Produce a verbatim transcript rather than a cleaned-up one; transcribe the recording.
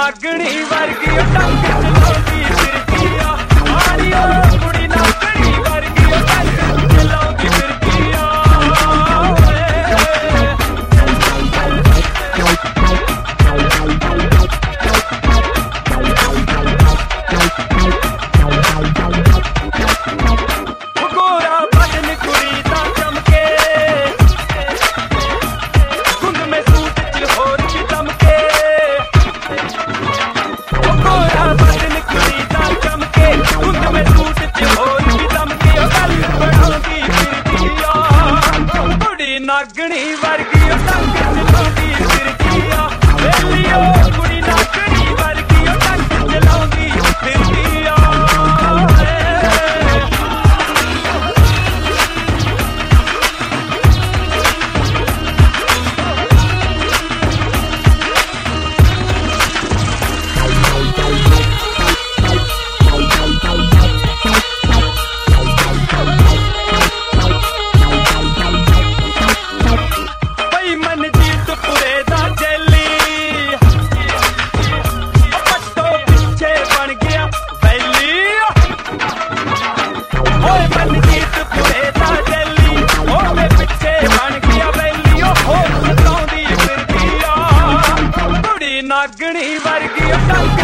नागणी वर्गी टंग चलाउंदी फिरदी आ आड़ी ओ कुड़ी नागणी वर्गी टंग चलाउंदी फिरदी आ गोरा बदन कुड़ी दा चमके धुंध में सूट च होर च दमके गोरा बदन कुड़ी दा चमके धुंध में सूट च होर च दमके गल बढ़ाउंदी फिरदी आ कुड़ी नागणी वर्गी टंग चलाउंदी फिरदी आ वेली ओ कुड़ी नागणी वर्गी टंग चलाउंदी फिरदी आ नागणी वर्गी टंग